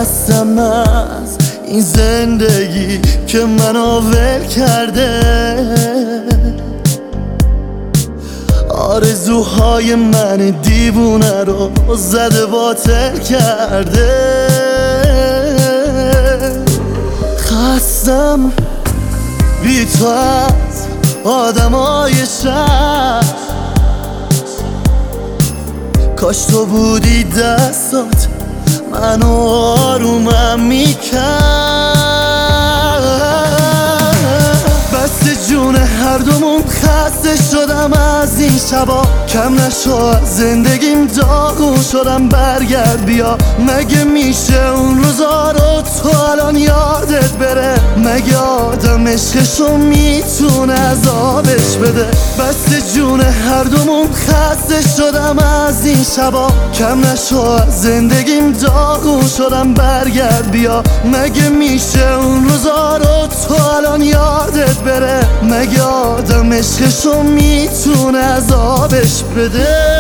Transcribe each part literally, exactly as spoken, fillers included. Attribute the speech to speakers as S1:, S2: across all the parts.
S1: خستم از این زندگی که منو ول کرده. آرزوهای من دیوونه رو زده باطل کرده. خستم بی تو از آدمای شهر، کاش تو بودی دستات منو آرومم میکرد. بس جون هر دومون خسته شدم از این شبا، کم نشو از زندگیم داغون شدم. برگرد بیا، مگه میشه اون روزا رو تو الان یادت بره؟ مگه آدم عشقشو میتونه عذابش بده؟ بس جون هر دومون خسته شدم از این شبا، کم نشو از زندگیم داغون شدم. برگرد بیا، مگه میشه اون روزا رو تو الان یادت بره؟ مگه آدم عشقشو میتونه عذابش بده؟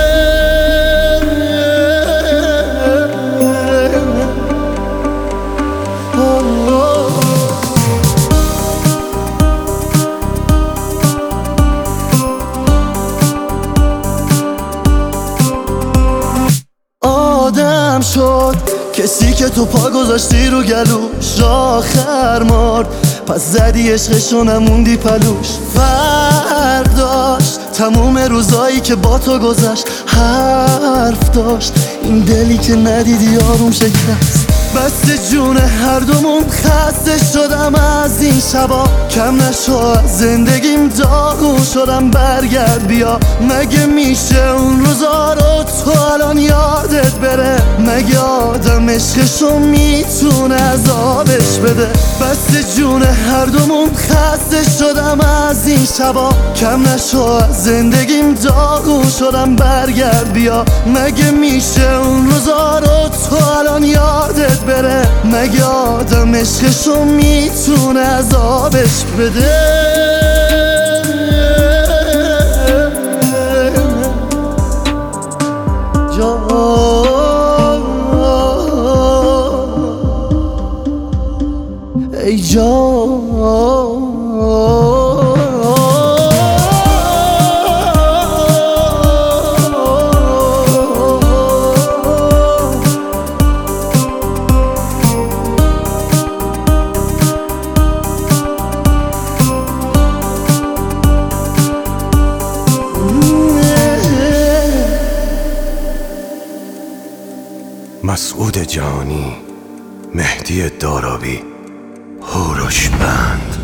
S1: آدم شد کسی که تو پا گذاشتی رو گلوش، آخر مرد پس زدی عشقشو نموندی پلوش. فرداش تموم روزایی که با تو گذشت حرف داشت، این دلی که ندیدی آروم شکست. بس جون هر دومون خسته شدم از این شبا، کم نشو از زندگیم داغون شدم. برگرد بیا، مگه میشه اون روزا رو تو الان یادت بره؟ مگه آدم عشقشو میتونه عذابش بده؟ بس جون هر دومون خسته شدم از این شبا، کم نشو از زندگیم داغون شدم. برگرد بیا، مگه میشه اون روزا رو تو الان یادت بره؟ مگه آدم عشقشو میتونه عذابش بده؟ ای جان
S2: مسعود جانی، مهدی دارابی، هوروش بند.